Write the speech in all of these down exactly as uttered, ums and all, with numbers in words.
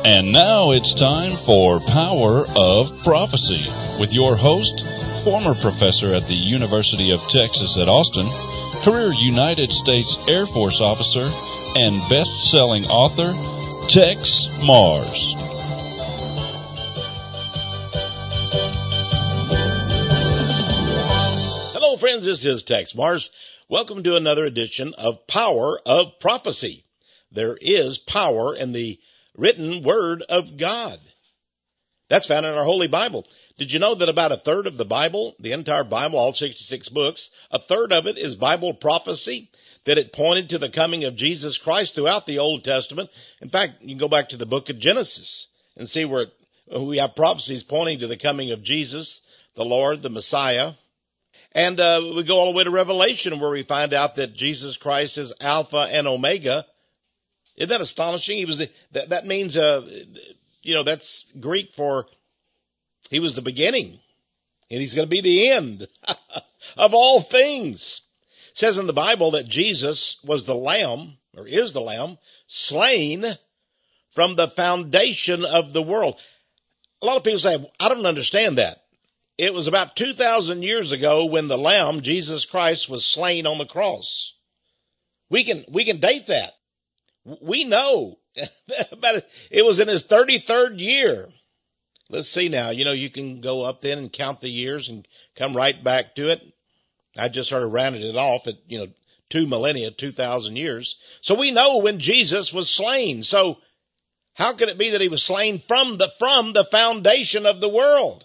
And now it's time for Power of Prophecy with your host, former professor at the University of Texas at Austin, career United States Air Force officer, and best-selling author, Tex Mars. Hello, friends. This is Tex Mars. Welcome to another edition of Power of Prophecy. There is power in the written Word of God. That's found in our Holy Bible. Did you know that about a third of the Bible, the entire Bible, all sixty-six books, a third of it is Bible prophecy, that it pointed to the coming of Jesus Christ throughout the Old Testament? In fact, you can go back to the book of Genesis and see where we have prophecies pointing to the coming of Jesus, the Lord, the Messiah. And uh, we go all the way to Revelation, where we find out that Jesus Christ is Alpha and Omega. Isn't that astonishing? He was the, that, that means, uh, you know, that's Greek for he was the beginning, and he's going to be the end of all things. It says in the Bible that Jesus was the Lamb, or is the Lamb, slain from the foundation of the world. A lot of people say, I don't understand that. It was about two thousand years ago when the Lamb, Jesus Christ, was slain on the cross. We can, we can date that. We know about it. It was in his thirty-third year. Let's see now. You know, you can go up then and count the years and come right back to it. I just sort of rounded it off at, you know, two millennia, two thousand years. So we know when Jesus was slain. So how could it be that he was slain from the, from the foundation of the world?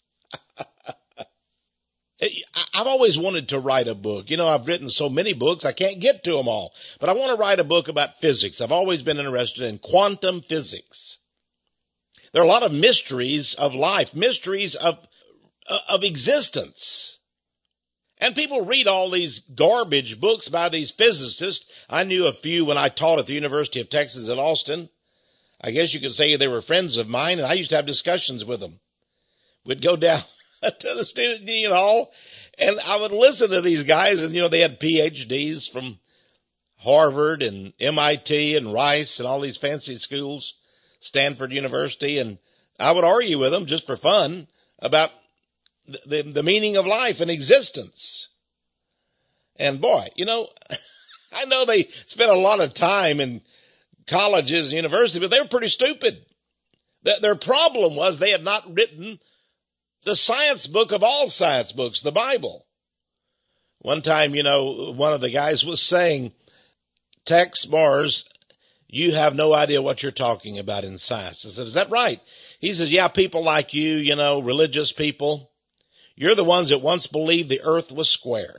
I've always wanted to write a book. You know, I've written so many books, I can't get to them all. But I want to write a book about physics. I've always been interested in quantum physics. There are a lot of mysteries of life, mysteries of, of existence. And people read all these garbage books by these physicists. I knew a few when I taught at the University of Texas at Austin. I guess you could say they were friends of mine, and I used to have discussions with them. We'd go down to the student union hall, and I would listen to these guys, and, you know, they had P H Ds from Harvard and M I T and Rice and all these fancy schools, Stanford University, and I would argue with them just for fun about the, the, the meaning of life and existence. And boy, you know, I know they spent a lot of time in colleges and universities, but they were pretty stupid. The, their problem was they had not written the science book of all science books, the Bible. One time, you know, one of the guys was saying, Tex Mars, you have no idea what you're talking about in science. I said, is that right? He says, yeah, people like you, you know, religious people, you're the ones that once believed the earth was square.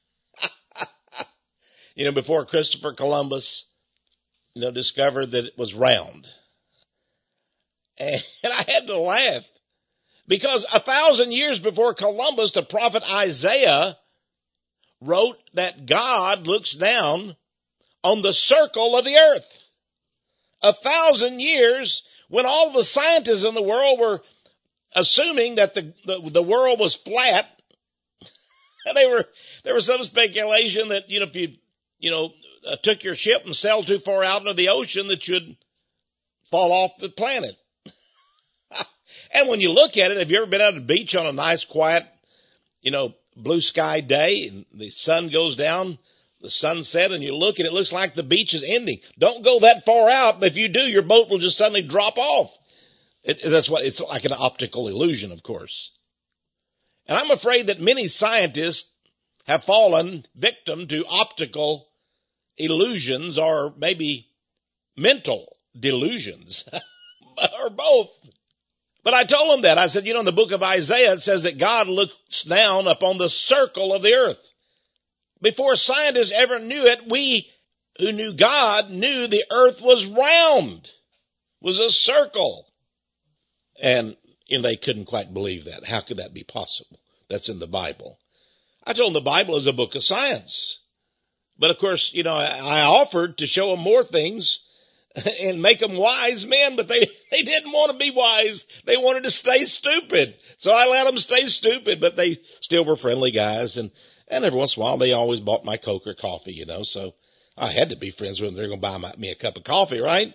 You know, before Christopher Columbus, you know, discovered that it was round. And I had to laugh. Because a thousand years before Columbus, the prophet Isaiah wrote that God looks down on the circle of the earth. A thousand years when all the scientists in the world were assuming that the, the, the world was flat. And they were, there was some speculation that, you know, if you, you know, uh, took your ship and sailed too far out into the ocean, that you'd fall off the planet. And when you look at it, have you ever been out at the beach on a nice, quiet, you know, blue sky day, and the sun goes down, the sunset, and you look and it looks like the beach is ending? Don't go that far out, but if you do, your boat will just suddenly drop off. It, that's what, it's like an optical illusion, of course. And I'm afraid that many scientists have fallen victim to optical illusions, or maybe mental delusions, or both. But I told him that. I said, you know, in the book of Isaiah, it says that God looks down upon the circle of the earth. Before scientists ever knew it, we who knew God knew the earth was round, was a circle. And, you know, they couldn't quite believe that. How could that be possible? That's in the Bible. I told them the Bible is a book of science. But of course, you know, I, I offered to show them more things and make them wise men, but they, they didn't want to be wise. They wanted to stay stupid. So I let them stay stupid, but they still were friendly guys. And, and every once in a while, they always bought my Coke or coffee, you know, so I had to be friends with them. They're going to buy my, me a cup of coffee, right?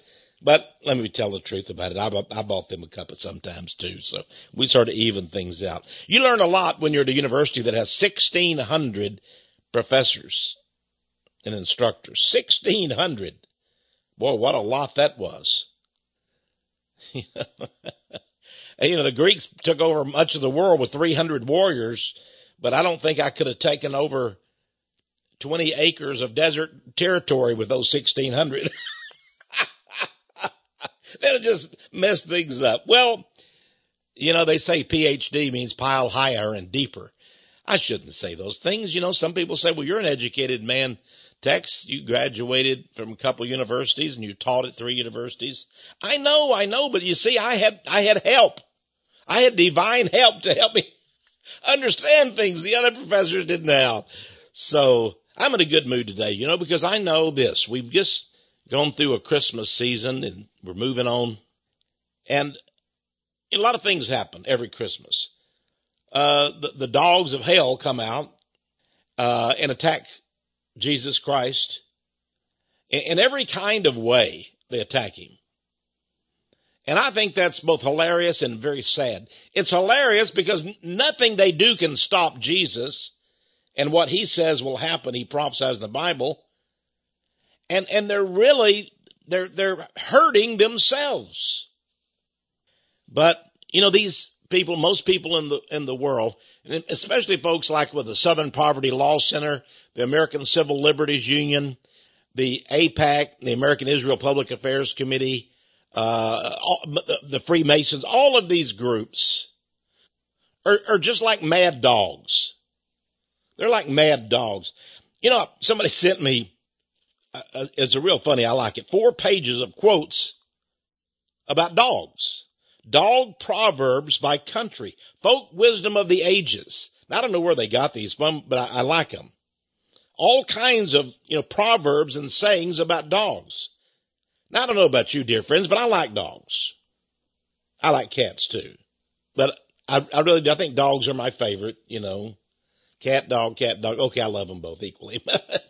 But let me tell the truth about it. I, I bought them a couple sometimes too. So we sort of even things out. You learn a lot when you're at a university that has sixteen hundred professors and instructors. sixteen hundred. Boy, what a lot that was. You know, the Greeks took over much of the world with three hundred warriors, but I don't think I could have taken over twenty acres of desert territory with those sixteen hundred. That'll just mess things up. Well, you know, they say P H D means pile higher and deeper. I shouldn't say those things. You know, some people say, well, you're an educated man, Tex. You graduated from a couple universities and you taught at three universities. I know, I know, but you see, I had, I had help. I had divine help to help me understand things the other professors didn't have. So I'm in a good mood today, you know, because I know this. We've just gone through a Christmas season and we're moving on. And a lot of things happen every Christmas. Uh, the, the dogs of hell come out, uh, and attack Jesus Christ in, in every kind of way. They attack him. And I think that's both hilarious and very sad. It's hilarious because nothing they do can stop Jesus and what he says will happen. He prophesies in the Bible. And, and they're really, they're, they're hurting themselves. But, you know, these people, most people in the, in the world, and especially folks like with the Southern Poverty Law Center, the American Civil Liberties Union, the A PAC, the American Israel Public Affairs Committee, uh, all, the, the Freemasons, all of these groups are, are just like mad dogs. They're like mad dogs. You know, somebody sent me, Uh, it's a real funny, I like it, four pages of quotes about dogs. Dog proverbs by country. Folk wisdom of the ages. Now, I don't know where they got these from, but I, I like them. All kinds of, you know, proverbs and sayings about dogs. Now, I don't know about you, dear friends, but I like dogs. I like cats too. But I, I really do. I think dogs are my favorite, you know. Cat, dog, cat, dog. Okay, I love them both equally.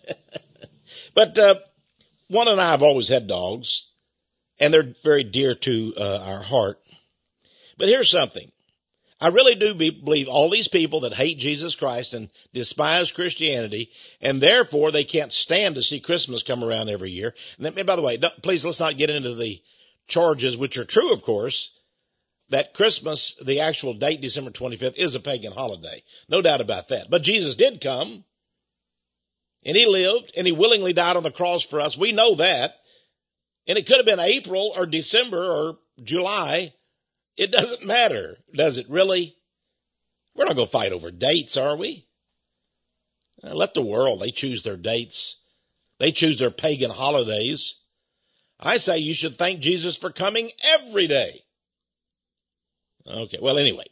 But uh, one and I have always had dogs, and they're very dear to uh, our heart. But here's something. I really do be, believe all these people that hate Jesus Christ and despise Christianity, and therefore they can't stand to see Christmas come around every year. And, then, and by the way, please let's not get into the charges, which are true, of course, that Christmas, the actual date, December twenty-fifth, is a pagan holiday. No doubt about that. But Jesus did come. And he lived, and he willingly died on the cross for us. We know that. And it could have been April or December or July. It doesn't matter, does it really? We're not going to fight over dates, are we? Let the world, they choose their dates. They choose their pagan holidays. I say you should thank Jesus for coming every day. Okay, well, anyway.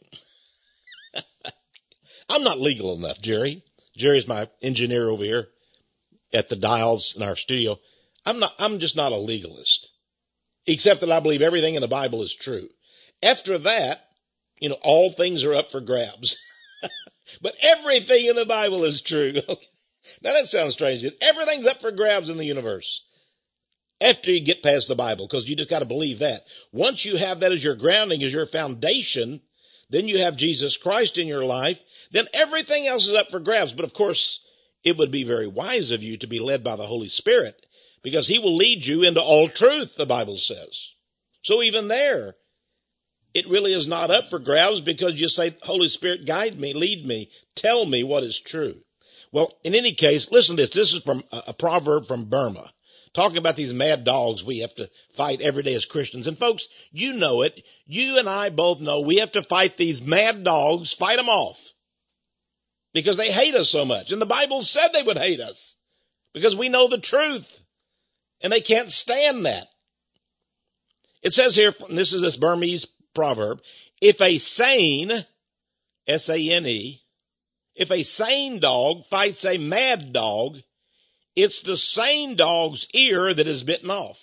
I'm not legal enough, Jerry. Jerry's my engineer over here at the dials in our studio. I'm not, I'm just not a legalist, except that I believe everything in the Bible is true. After that, you know, all things are up for grabs. But everything in the Bible is true. Okay. Now that sounds strange. Everything's up for grabs in the universe after you get past the Bible, because you just got to believe that. Once you have that as your grounding, as your foundation, then you have Jesus Christ in your life, then everything else is up for grabs. But of course, it would be very wise of you to be led by the Holy Spirit, because he will lead you into all truth, the Bible says. So even there, it really is not up for grabs, because you say, Holy Spirit, guide me, lead me, tell me what is true. Well, in any case, listen to this. This is from a, a proverb from Burma, talking about these mad dogs we have to fight every day as Christians. And folks, you know it. You and I both know we have to fight these mad dogs, fight them off, because they hate us so much. And the Bible said they would hate us because we know the truth, and they can't stand that. It says here, this is this Burmese proverb, if a sane, S A N E, if a sane dog fights a mad dog, it's the sane dog's ear that is bitten off.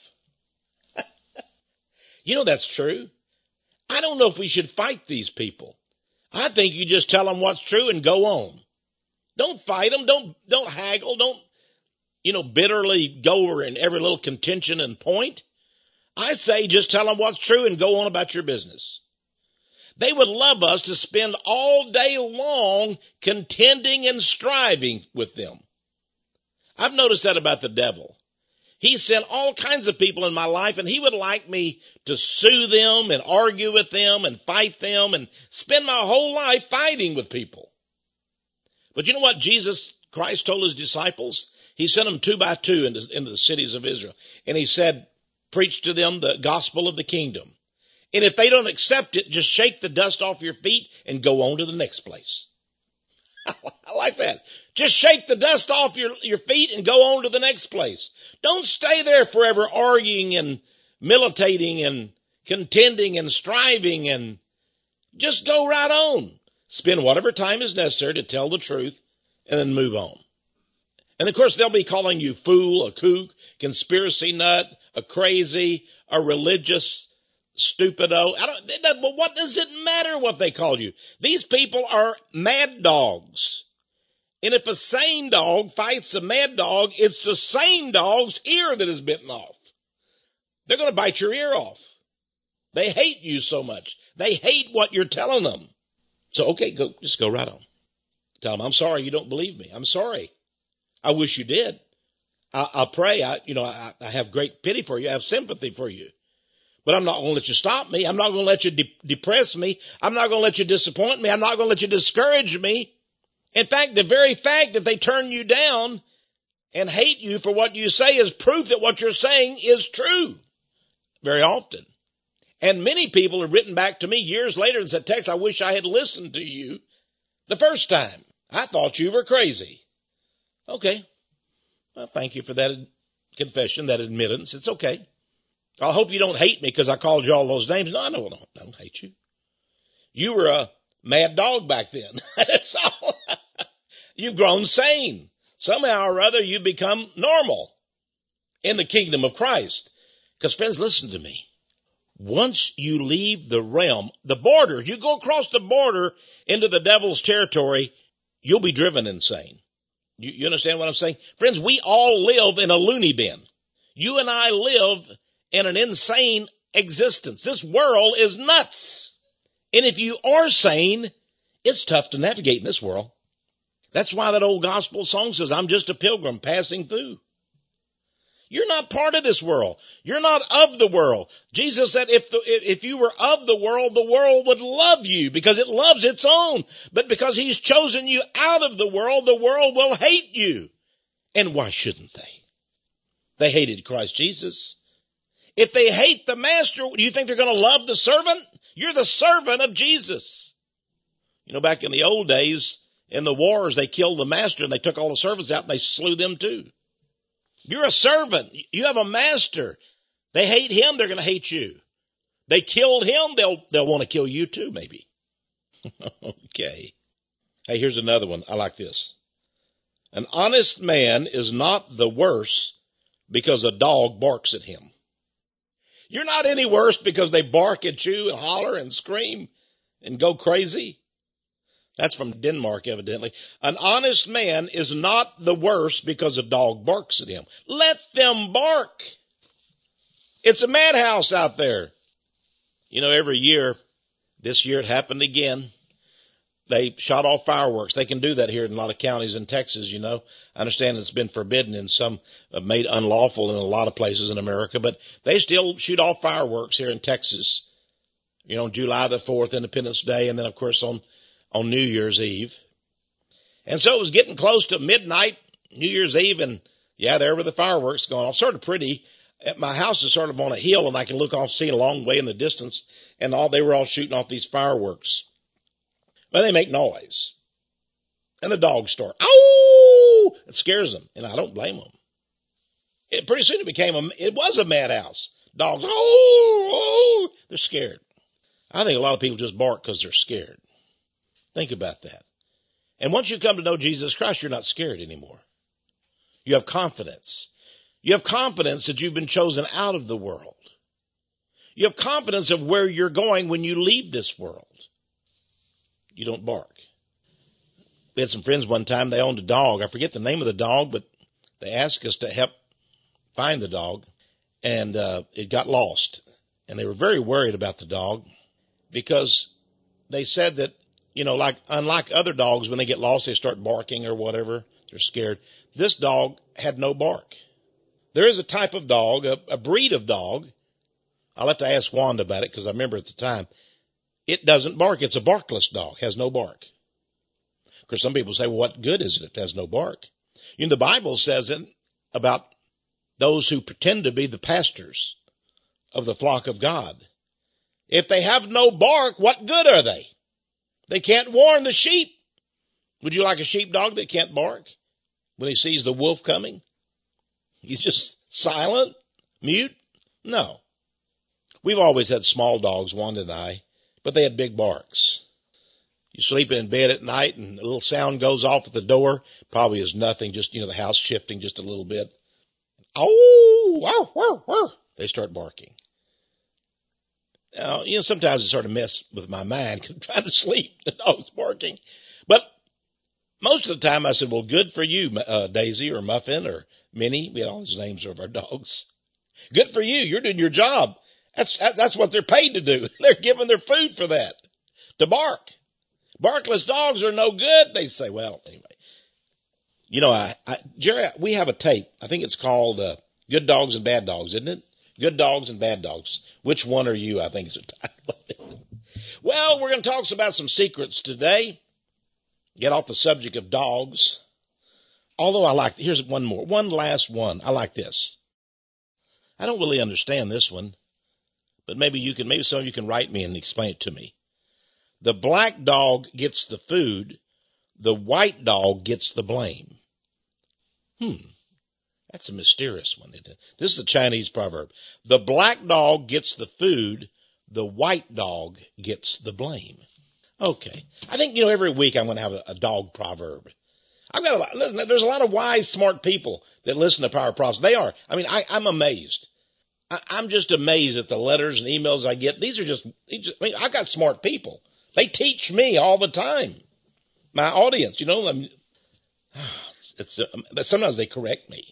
You know that's true. I don't know if we should fight these people. I think you just tell them what's true and go on. Don't fight them. Don't, don't haggle. Don't, you know, bitterly go over in every little contention and point. I say just tell them what's true and go on about your business. They would love us to spend all day long contending and striving with them. I've noticed that about the devil. He sent all kinds of people in my life, and he would like me to sue them and argue with them and fight them and spend my whole life fighting with people. But you know what Jesus Christ told his disciples? He sent them two by two into, into the cities of Israel. And he said, preach to them the gospel of the kingdom. And if they don't accept it, just shake the dust off your feet and go on to the next place. I like that. Just shake the dust off your, your feet and go on to the next place. Don't stay there forever arguing and militating and contending and striving, and just go right on. Spend whatever time is necessary to tell the truth and then move on. And of course, they'll be calling you fool, a kook, conspiracy nut, a crazy, a religious stupido. I don't, it doesn't, but what does it matter what they call you? These people are mad dogs. And if a sane dog fights a mad dog, it's the sane dog's ear that is bitten off. They're going to bite your ear off. They hate you so much. They hate what you're telling them. So, okay, go, just go right on. Tell them, I'm sorry you don't believe me. I'm sorry. I wish you did. I, I'll pray. I, you know, I, I have great pity for you. I have sympathy for you. But I'm not going to let you stop me. I'm not going to let you de- depress me. I'm not going to let you disappoint me. I'm not going to let you discourage me. In fact, the very fact that they turn you down and hate you for what you say is proof that what you're saying is true very often. And many people have written back to me years later and said, Tex, I wish I had listened to you the first time. I thought you were crazy. Okay. Well, thank you for that confession, that admittance. It's okay. I hope you don't hate me because I called you all those names. No, I don't, I don't hate you. You were a mad dog back then. That's all. You've grown sane. Somehow or other you've become normal in the kingdom of Christ. Because friends, listen to me. Once you leave the realm, the borders, you go across the border into the devil's territory, you'll be driven insane. You, you understand what I'm saying? Friends, we all live in a loony bin. You and I live in an insane existence. This world is nuts. And if you are sane, it's tough to navigate in this world. That's why that old gospel song says, I'm just a pilgrim passing through. You're not part of this world. You're not of the world. Jesus said if the, if you were of the world, the world would love you because it loves its own. But because he's chosen you out of the world, the world will hate you. And why shouldn't they? They hated Christ Jesus. If they hate the master, do you think they're going to love the servant? You're the servant of Jesus. You know, back in the old days, in the wars, they killed the master and they took all the servants out and they slew them too. You're a servant. You have a master. They hate him, they're going to hate you. They killed him, they'll, they'll want to kill you too, maybe. Okay. Hey, here's another one. I like this. An honest man is not the worse because a dog barks at him. You're not any worse because they bark at you and holler and scream and go crazy. That's from Denmark, evidently. An honest man is not the worse because a dog barks at him. Let them bark. It's a madhouse out there. You know, every year, this year it happened again. They shot off fireworks. They can do that here in a lot of counties in Texas, you know. I understand it's been forbidden and some uh, made unlawful in a lot of places in America, but they still shoot off fireworks here in Texas. You know, July the fourth, Independence Day, and then, of course, on on New Year's Eve. And so it was getting close to midnight, New Year's Eve, and yeah, there were the fireworks going off. Sort of pretty. My house is sort of on a hill, and I can look off, see a long way in the distance, and all they were all shooting off these fireworks. But they make noise. And the dogs start, ow! It scares them, and I don't blame them. It, pretty soon it became a, it was a madhouse. Dogs, oh, oh, they're scared. I think a lot of people just bark because they're scared. Think about that. And once you come to know Jesus Christ, you're not scared anymore. You have confidence. You have confidence that you've been chosen out of the world. You have confidence of where you're going when you leave this world. You don't bark. We had some friends one time, they owned a dog. I forget the name of the dog, but they asked us to help find the dog. and uh, it got lost. And they were very worried about the dog because they said that, you know, like unlike other dogs, when they get lost, they start barking or whatever. They're scared. This dog had no bark. There is a type of dog, a, a breed of dog. I'll have to ask Wanda about it because I remember at the time. It doesn't bark. It's a barkless dog, has no bark. Of course, some people say, well, what good is it if it has no bark? You know, the Bible says it about those who pretend to be the pastors of the flock of God. If they have no bark, what good are they? They can't warn the sheep. Would you like a sheepdog that can't bark when he sees the wolf coming? He's just silent, mute? No. We've always had small dogs, Wanda and I, but they had big barks. You're sleeping in bed at night and a little sound goes off at the door. Probably is nothing, just, you know, the house shifting just a little bit. Oh, wow, wow, wow. They start barking. Now, you know, sometimes it sort of mess with my mind because I'm trying to sleep. The dog's barking. But most of the time I said, well, good for you, uh, Daisy or Muffin or Minnie. We had all those names of our dogs. Good for you. You're doing your job. That's, that's what they're paid to do. They're giving their food for that, to bark. Barkless dogs are no good. They say, well, anyway, you know, I, I, Jerry, we have a tape. I think it's called, uh, Good Dogs and Bad Dogs, isn't it? Good Dogs and Bad Dogs. Which one are you? I think is the title of it. Well, we're going to talk about some secrets today. Get off the subject of dogs. Although I like, here's one more, one last one. I like this. I don't really understand this one, but maybe you can, maybe some of you can write me and explain it to me. The black dog gets the food. The white dog gets the blame. Hmm. That's a mysterious one, isn't it? This is a Chinese proverb. The black dog gets the food. The white dog gets the blame. Okay. I think, you know, every week I'm going to have a, a dog proverb. I've got a lot, listen, there's a lot of wise, smart people that listen to Power Prophecy. They are. I mean, I, I'm amazed. I, I'm just amazed at the letters and emails I get. These are just, these, I mean, I've got smart people. They teach me all the time. My audience, you know, I'm, it's, uh, sometimes they correct me.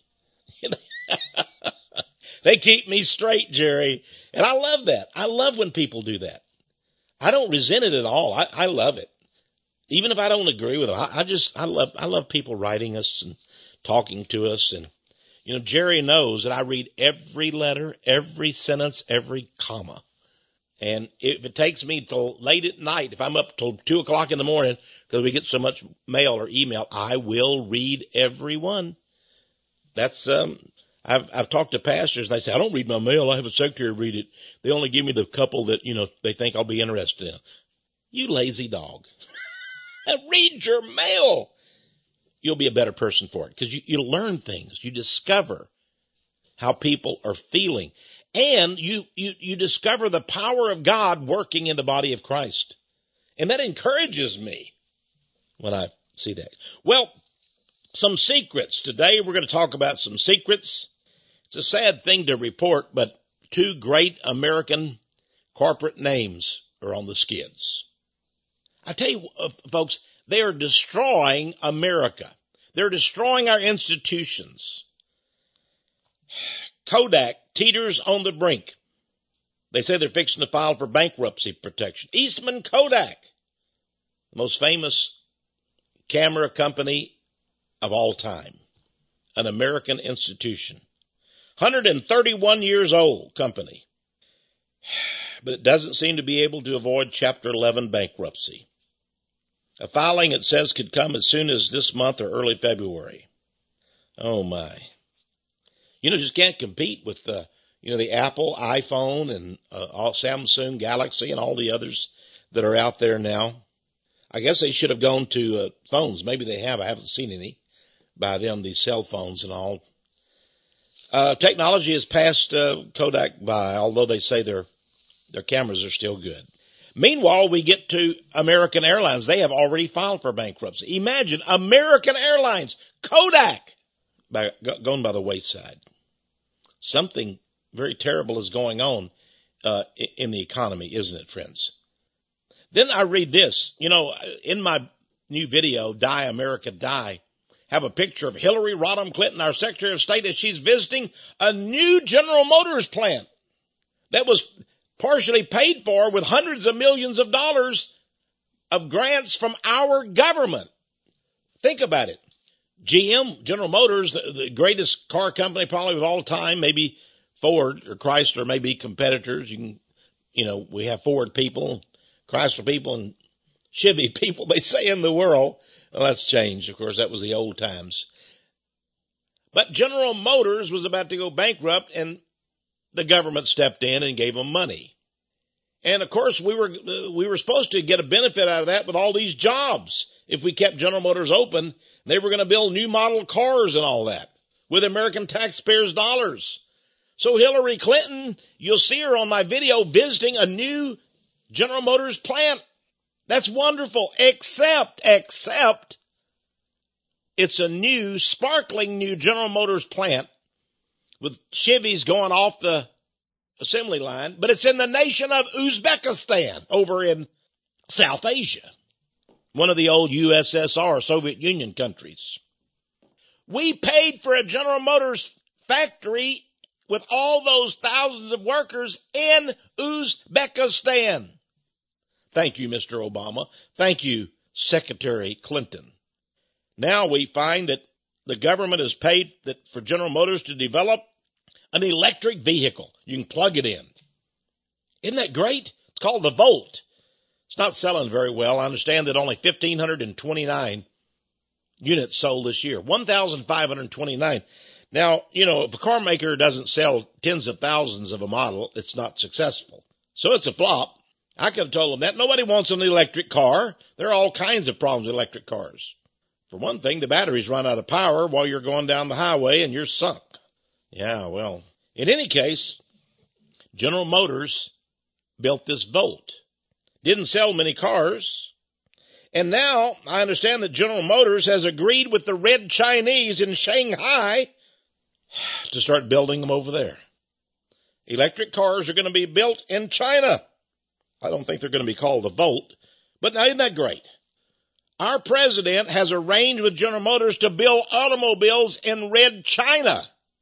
They keep me straight, Jerry. And I love that. I love when people do that. I don't resent it at all. I, I love it. Even if I don't agree with them, I, I just, I love, I love people writing us and talking to us. And, you know, Jerry knows that I read every letter, every sentence, every comma. And if it takes me till late at night, if I'm up till two o'clock in the morning because we get so much mail or email, I will read every one. That's, um, I've, I've talked to pastors and they say, I don't read my mail. I have a secretary read it. They only give me the couple that, you know, they think I'll be interested in. You lazy dog. Read your mail. You'll be a better person for it because you, you learn things. You discover how people are feeling. And you, you, you discover the power of God working in the body of Christ. And that encourages me when I see that. Well, some secrets. Today we're going to talk about some secrets. It's a sad thing to report, but two great American corporate names are on the skids. I tell you, uh, folks, they are destroying America. They're destroying our institutions. Kodak teeters on the brink. They say they're fixing to file for bankruptcy protection. Eastman Kodak, the most famous camera company of all time, an American institution. one hundred thirty-one years old company. But it doesn't seem to be able to avoid Chapter eleven bankruptcy. A filing, it says, could come as soon as this month or early February. Oh, my. You know, just can't compete with the, you know, the Apple iPhone and uh, all Samsung Galaxy and all the others that are out there now. I guess they should have gone to uh, phones. Maybe they have. I haven't seen any by them, these cell phones and all. Uh, technology has passed uh, Kodak by, although they say their their cameras are still good. Meanwhile, we get to American Airlines. They have already filed for bankruptcy. Imagine American Airlines, Kodak, by, going by the wayside. Something very terrible is going on uh, in the economy, isn't it, friends? Then I read this. You know, in my new video, Die America Die, have a picture of Hillary Rodham Clinton, our Secretary of State, as she's visiting a new General Motors plant that was partially paid for with hundreds of millions of dollars of grants from our government. Think about it. G M, General Motors, the, the greatest car company probably of all time, maybe Ford or Chrysler may be competitors. You can, you know, we have Ford people, Chrysler people, and Chevy people, they say, in the world. Well, that's changed. Of course, that was the old times. But General Motors was about to go bankrupt, and the government stepped in and gave them money. And of course, we were, we were supposed to get a benefit out of that with all these jobs. If we kept General Motors open, they were going to build new model cars and all that with American taxpayers' dollars. So Hillary Clinton, you'll see her on my video visiting a new General Motors plant. That's wonderful, except, except it's a new, sparkling new General Motors plant with Chevys going off the assembly line, but it's in the nation of Uzbekistan over in South Asia, one of the old U S S R, Soviet Union countries. We paid for a General Motors factory with all those thousands of workers in Uzbekistan. Thank you, Mister Obama. Thank you, Secretary Clinton. Now we find that the government has paid that for General Motors to develop an electric vehicle. You can plug it in. Isn't that great? It's called the Volt. It's not selling very well. I understand that only one thousand five hundred twenty-nine units sold this year. one thousand five hundred twenty-nine. Now, you know, if a car maker doesn't sell tens of thousands of a model, it's not successful. So it's a flop. I could have told them that. Nobody wants an electric car. There are all kinds of problems with electric cars. For one thing, the batteries run out of power while you're going down the highway and you're sunk. Yeah, well, in any case, General Motors built this Volt. Didn't sell many cars. And now I understand that General Motors has agreed with the Red Chinese in Shanghai to start building them over there. Electric cars are going to be built in China. I don't think they're going to be called the Volt, but now isn't that great? Our president has arranged with General Motors to build automobiles in Red China.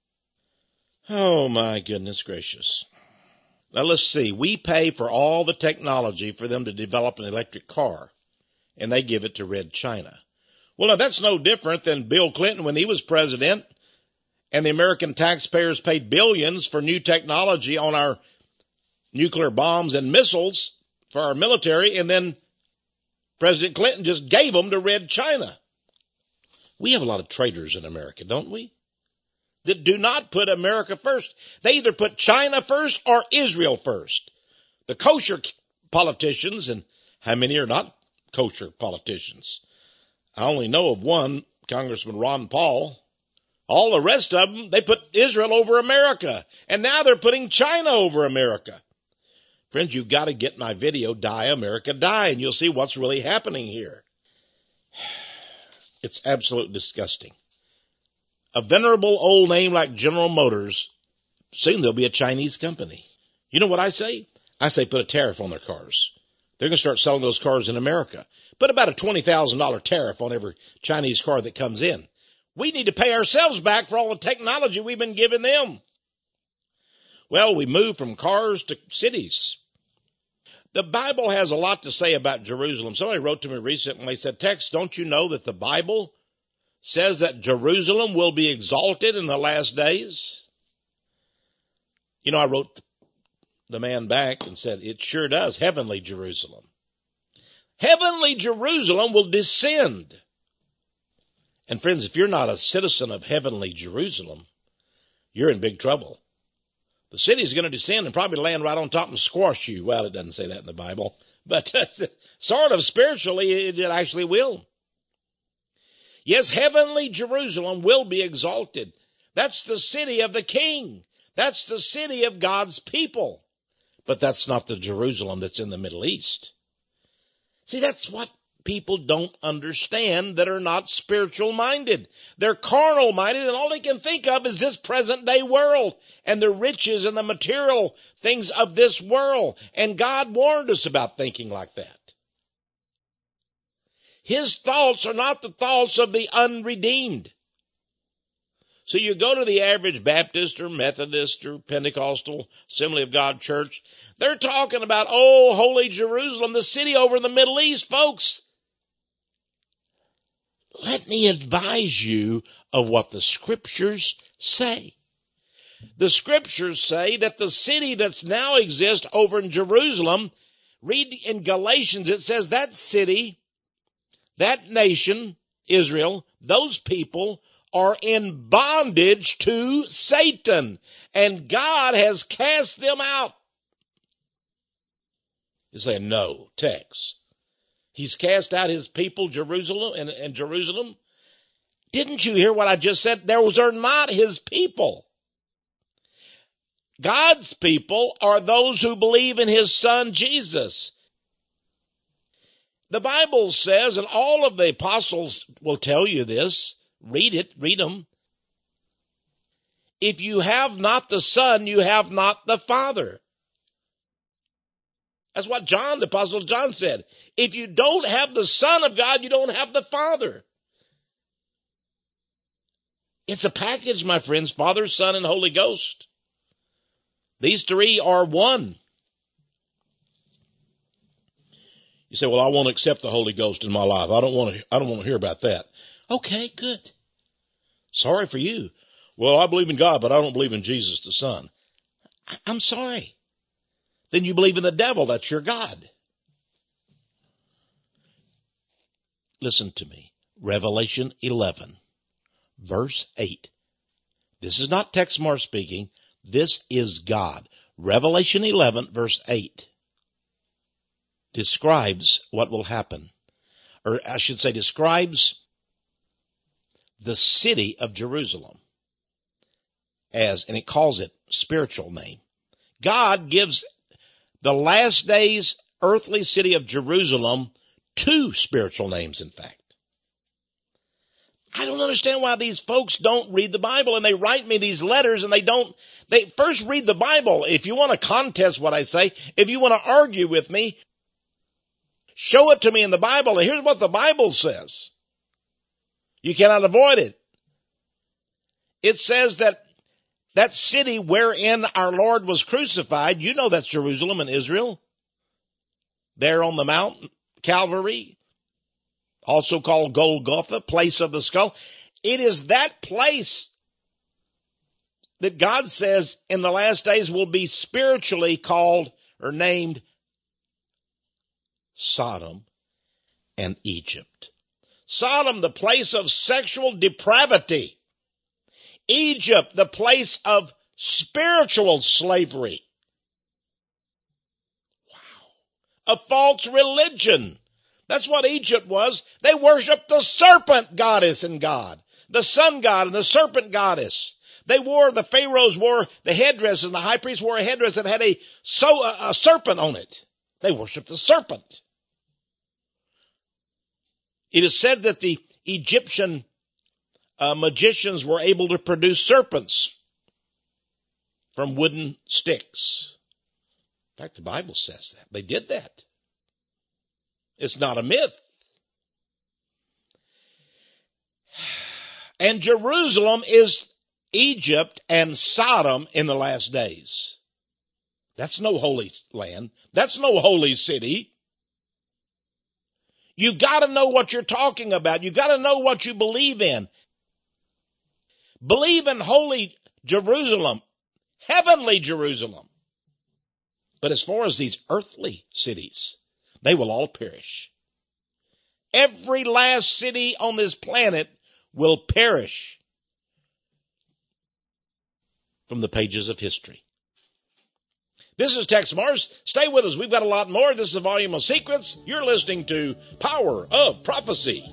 Oh my goodness gracious. Now let's see. We pay for all the technology for them to develop an electric car, and they give it to Red China. Well, now that's no different than Bill Clinton when he was president, and the American taxpayers paid billions for new technology on our nuclear bombs and missiles for our military, and then President Clinton just gave them to Red China. We have a lot of traitors in America, don't we? That do not put America first. They either put China first or Israel first. The kosher politicians, and how many are not kosher politicians? I only know of one, Congressman Ron Paul. All the rest of them, they put Israel over America. And now they're putting China over America. Friends, you've got to get my video, Die America Die, and you'll see what's really happening here. It's absolutely disgusting. A venerable old name like General Motors, soon there'll be a Chinese company. You know what I say? I say put a tariff on their cars. They're going to start selling those cars in America. Put about a twenty thousand dollars tariff on every Chinese car that comes in. We need to pay ourselves back for all the technology we've been giving them. Well, we moved from cars to cities. The Bible has a lot to say about Jerusalem. Somebody wrote to me recently, they said, Tex, don't you know that the Bible says that Jerusalem will be exalted in the last days? You know, I wrote the man back and said, it sure does, heavenly Jerusalem. Heavenly Jerusalem will descend. And friends, if you're not a citizen of heavenly Jerusalem, you're in big trouble. The city's going to descend and probably land right on top and squash you. Well, it doesn't say that in the Bible, but sort of spiritually it actually will. Yes, heavenly Jerusalem will be exalted. That's the city of the King. That's the city of God's people. But that's not the Jerusalem that's in the Middle East. See, that's what people don't understand that are not spiritual minded. They're carnal minded, and all they can think of is this present day world and the riches and the material things of this world. And God warned us about thinking like that. His thoughts are not the thoughts of the unredeemed. So you go to the average Baptist or Methodist or Pentecostal Assembly of God church, they're talking about, oh, holy Jerusalem, the city over in the Middle East, folks. Let me advise you of what the scriptures say. The scriptures say that the city that's now exists over in Jerusalem, read in Galatians, it says that city, that nation, Israel, those people are in bondage to Satan, and God has cast them out. You say, no, Tex. He's cast out his people, Jerusalem, and, and Jerusalem. Didn't you hear what I just said? Those are not his people. God's people are those who believe in his son, Jesus. The Bible says, and all of the apostles will tell you this, read it, read them. If you have not the Son, you have not the Father. That's what John, the Apostle John said. If you don't have the Son of God, you don't have the Father. It's a package, my friends, Father, Son, and Holy Ghost. These three are one. You say, well, I won't accept the Holy Ghost in my life. I don't want to, I don't want to hear about that. Okay, good. Sorry for you. Well, I believe in God, but I don't believe in Jesus the Son. I'm sorry. Then you believe in the devil. That's your God. Listen to me. Revelation eleven, verse eight. This is not Tex Marr speaking. This is God. Revelation eleven, verse eight describes what will happen. Or I should say describes the city of Jerusalem as, and it calls it spiritual name. God gives the last days earthly city of Jerusalem two spiritual names, in fact. I don't understand why these folks don't read the Bible, and they write me these letters and they don't, they first read the Bible. If you want to contest what I say, if you want to argue with me, show it to me in the Bible. And here's what the Bible says. You cannot avoid it. It says that that city wherein our Lord was crucified, you know that's Jerusalem in Israel. There on the Mount Calvary, also called Golgotha, place of the skull. It is that place that God says in the last days will be spiritually called or named Sodom and Egypt. Sodom, the place of sexual depravity. Egypt, the place of spiritual slavery. Wow. A false religion. That's what Egypt was. They worshiped the serpent goddess and God. The sun god and the serpent goddess. They wore, the pharaohs wore the headdress, and the high priest wore a headdress that had a, so, a, a serpent on it. They worshiped the serpent. It is said that the Egyptian uh, magicians were able to produce serpents from wooden sticks. In fact, the Bible says that. They did that. It's not a myth. And Jerusalem is Egypt and Sodom in the last days. That's no holy land. That's no holy city. You've got to know what you're talking about. You've got to know what you believe in. Believe in holy Jerusalem, heavenly Jerusalem. But as far as these earthly cities, they will all perish. Every last city on this planet will perish from the pages of history. This is Tex Mars. Stay with us. We've got a lot more. This is a volume of secrets. You're listening to Power of Prophecy.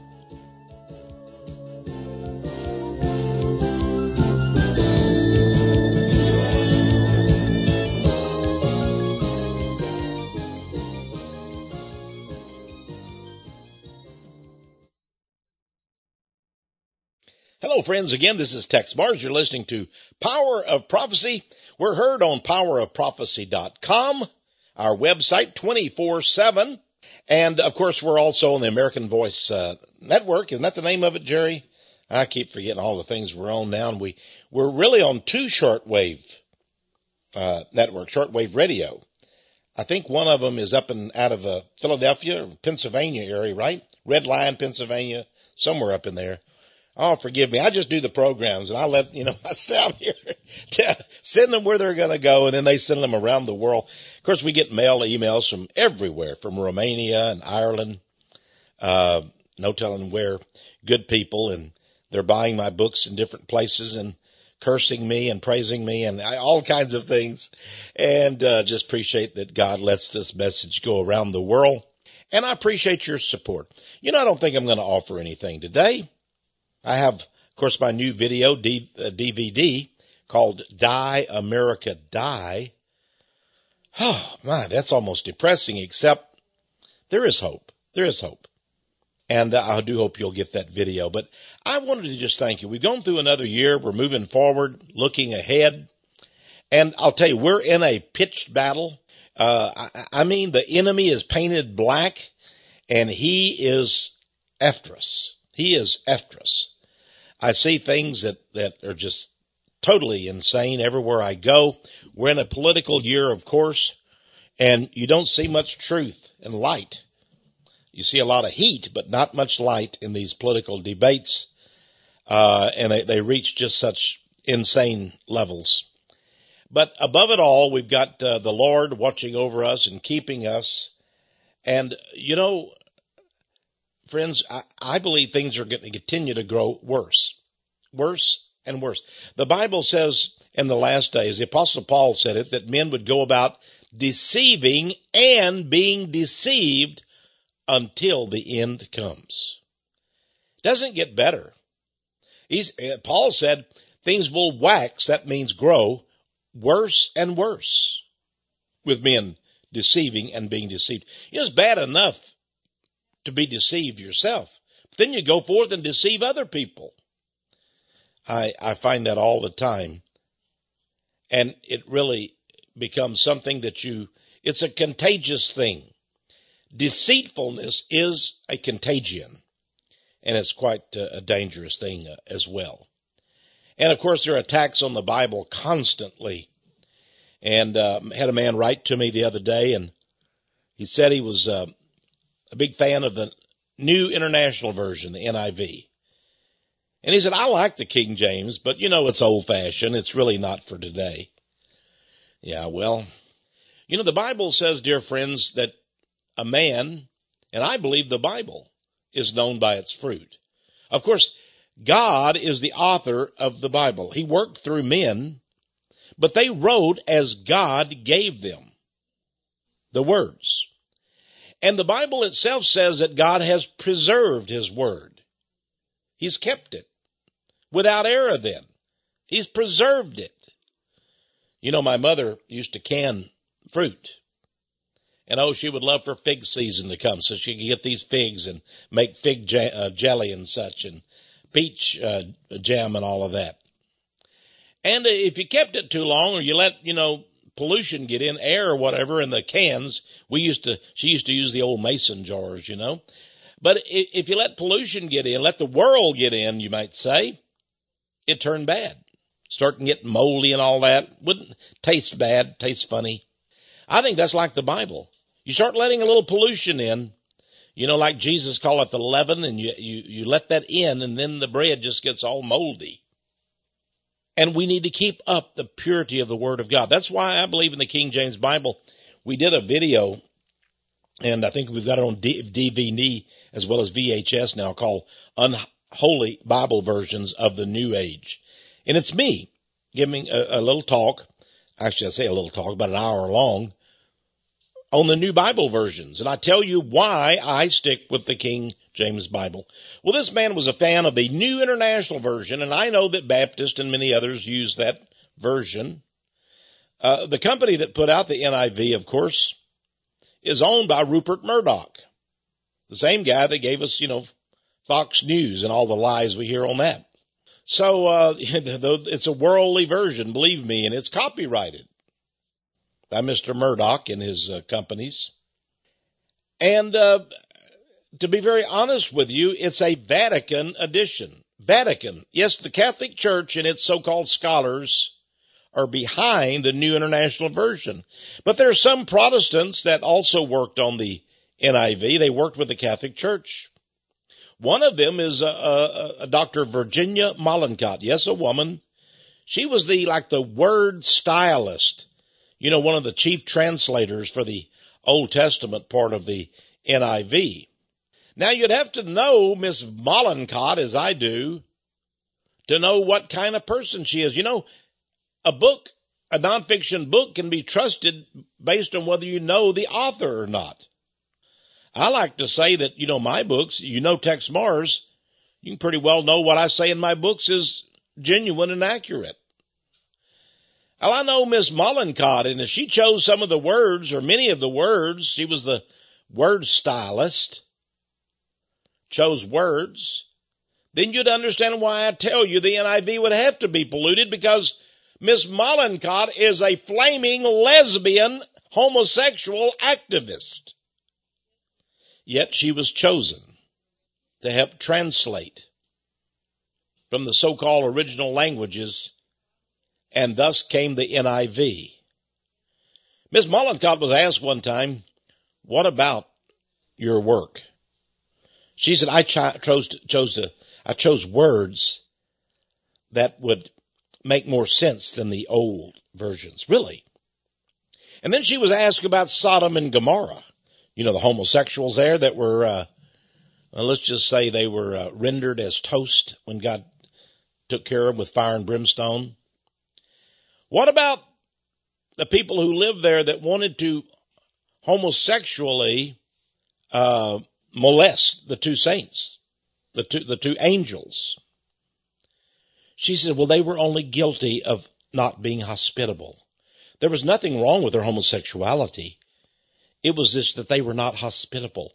Hello, friends. Again, this is Tex Mars. You're listening to Power of Prophecy. We're heard on power of prophecy dot com, our website twenty-four seven. And, of course, we're also on the American Voice uh, Network. Isn't that the name of it, Jerry? I keep forgetting all the things we're on now. And we, we're really on two shortwave uh, networks, shortwave radio. I think one of them is up in out of uh, Philadelphia, Pennsylvania area, right? Red Line, Pennsylvania, somewhere up in there. Oh, forgive me. I just do the programs, and I let, you know, I stay out here to send them where they're going to go, and then they send them around the world. Of course, we get mail, emails from everywhere, from Romania and Ireland, uh, no telling where, good people, and they're buying my books in different places and cursing me and praising me and I, all kinds of things. And uh, just appreciate that God lets this message go around the world. And I appreciate your support. You know, I don't think I'm going to offer anything today. I have, of course, my new video D, uh, D V D called Die, America, Die. Oh, my, that's almost depressing, except there is hope. There is hope. And uh, I do hope you'll get that video. But I wanted to just thank you. We've gone through another year. We're moving forward, looking ahead. And I'll tell you, we're in a pitched battle. Uh, I, I mean, the enemy is painted black, and he is after us. He is after us. I see things that, that are just totally insane everywhere I go. We're in a political year, of course, and you don't see much truth and light. You see a lot of heat, but not much light in these political debates, uh, and they, they reach just such insane levels. But above it all, we've got uh, the Lord watching over us and keeping us. And, you know, friends, I, I believe things are going to continue to grow worse, worse and worse. The Bible says in the last days, the Apostle Paul said it, that men would go about deceiving and being deceived until the end comes. Doesn't get better. He's, Paul said things will wax, that means grow, worse and worse with men deceiving and being deceived. You know, it's bad enough to be deceived yourself. But then you go forth and deceive other people. I, I find that all the time. And it really becomes something that you, it's a contagious thing. Deceitfulness is a contagion. And it's quite a, a dangerous thing uh, as well. And of course, there are attacks on the Bible constantly. And uh, had a man write to me the other day, and he said he was uh, a big fan of the New International Version, the N I V. And he said, I like the King James, but you know, it's old-fashioned. It's really not for today. Yeah, well, you know, the Bible says, dear friends, that a man, and I believe the Bible, is known by its fruit. Of course, God is the author of the Bible. He worked through men, but they wrote as God gave them the words. And the Bible itself says that God has preserved his word. He's kept it without error then. He's preserved it. You know, my mother used to can fruit. And oh, she would love for fig season to come so she could get these figs and make fig ja- uh, jelly and such, and peach uh, jam and all of that. And if you kept it too long, or you let, you know, pollution get in, air or whatever in the cans, we used to, she used to use the old mason jars, you know. But if you let pollution get in, let the world get in, you might say, it turned bad. Starting to get moldy and all that. Wouldn't taste bad, tastes funny. I think that's like the Bible. You start letting a little pollution in, you know, like Jesus called it the leaven, and you, you, you let that in, and then the bread just gets all moldy. And we need to keep up the purity of the Word of God. That's why I believe in the King James Bible. We did a video, and I think we've got it on D V D as well as V H S now, called Unholy Bible Versions of the New Age. And it's me giving a, a little talk, actually I say a little talk, about an hour long, on the new Bible versions. And I tell you why I stick with the King James Bible. Well, this man was a fan of the New International Version, and I know that Baptists and many others use that version. Uh, the company that put out the N I V, of course, is owned by Rupert Murdoch, the same guy that gave us, you know, Fox News and all the lies we hear on that. So uh it's a worldly version, believe me, and it's copyrighted by Mister Murdoch and his uh, companies. And uh, to be very honest with you, it's a Vatican edition. Vatican. Yes, the Catholic Church and its so-called scholars are behind the New International Version. But there are some Protestants that also worked on the N I V. They worked with the Catholic Church. One of them is a, a, a Doctor Virginia Mollenkott. Yes, a woman. She was the, like the word stylist. You know, one of the chief translators for the Old Testament part of the N I V. Now you'd have to know Miss Mollenkott, as I do, to know what kind of person she is. You know, a book, a nonfiction book can be trusted based on whether you know the author or not. I like to say that, you know, my books, you know Tex Mars, you can pretty well know what I say in my books is genuine and accurate. Well, I know Miss Mollenkott, and if she chose some of the words, or many of the words, she was the word stylist, chose words, then you'd understand why I tell you the N I V would have to be polluted, because Miss Mollenkott is a flaming lesbian homosexual activist. Yet she was chosen to help translate from the so-called original languages, and thus came the N I V. Miss Mollenkott was asked one time, what about your work? She said, I chose to, chose to, I chose words that would make more sense than the old versions. Really? And then she was asked about Sodom and Gomorrah. You know, the homosexuals there that were, uh, well, let's just say they were uh, rendered as toast when God took care of them with fire and brimstone. What about the people who lived there that wanted to homosexually uh, molest the two saints, the two, the two angels? She said, well, they were only guilty of not being hospitable. There was nothing wrong with their homosexuality. It was just that they were not hospitable.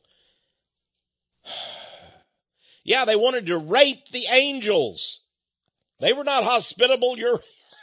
Yeah, they wanted to rape the angels. They were not hospitable. You're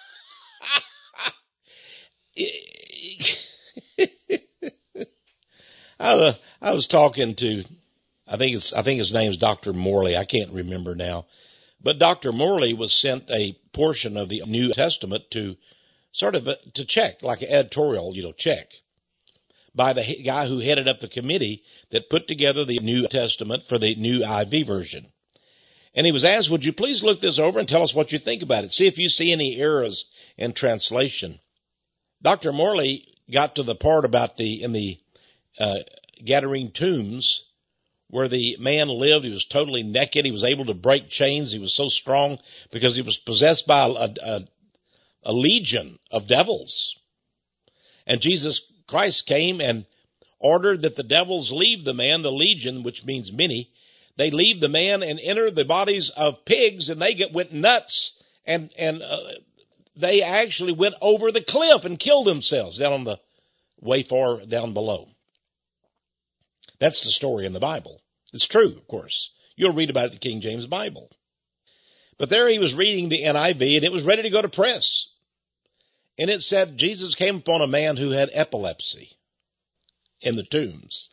I, I was talking to, I think it's, I think his name's Doctor Morley. I can't remember now. But Doctor Morley was sent a portion of the New Testament to sort of, a, to check, like an editorial, you know, check, by the guy who headed up the committee that put together the New Testament for the new I V version. And he was asked, would you please look this over and tell us what you think about it? See if you see any errors in translation. Doctor Morley got to the part about the, in the, uh, Gadarene tombs where the man lived. He was totally naked. He was able to break chains. He was so strong because he was possessed by a, a, a legion of devils. And Jesus Christ came and ordered that the devils leave the man, the legion, which means many. They leave the man and enter the bodies of pigs, and they get went nuts, and and uh, they actually went over the cliff and killed themselves down on the way far down below. That's the story in the Bible. It's true, of course. You'll read about it in the King James Bible. But there he was reading the N I V, and it was ready to go to press. And it said Jesus came upon a man who had epilepsy in the tombs.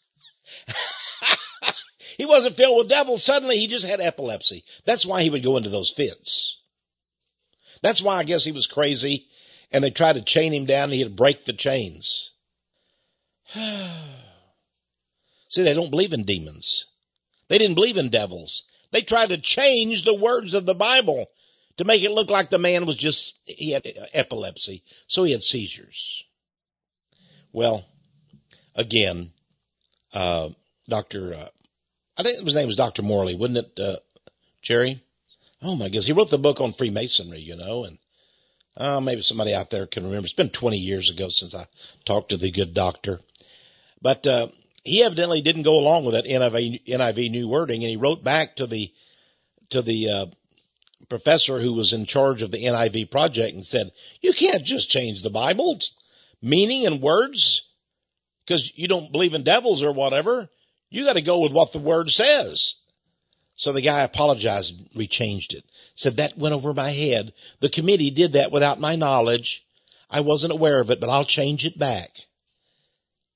He wasn't filled with devils. Suddenly he just had epilepsy. That's why he would go into those fits. That's why I guess he was crazy, and they tried to chain him down and he'd break the chains. See, they don't believe in demons. They didn't believe in devils. They tried to change the words of the Bible to make it look like the man was just, he had epilepsy, so he had seizures. Well, again, uh, Doctor, uh, I think his name was Doctor Morley, wouldn't it, uh, Jerry? Oh my goodness, he wrote the book on Freemasonry, you know, and, uh, maybe somebody out there can remember. It's been twenty years ago since I talked to the good doctor. But, uh, he evidently didn't go along with that N I V, N I V new wording, and he wrote back to the, to the, uh, professor who was in charge of the N I V project and said, you can't just change the Bible's meaning and words because you don't believe in devils or whatever. You got to go with what the word says. So the guy apologized and rechanged it. Said that went over my head. The committee did that without my knowledge. I wasn't aware of it, but I'll change it back.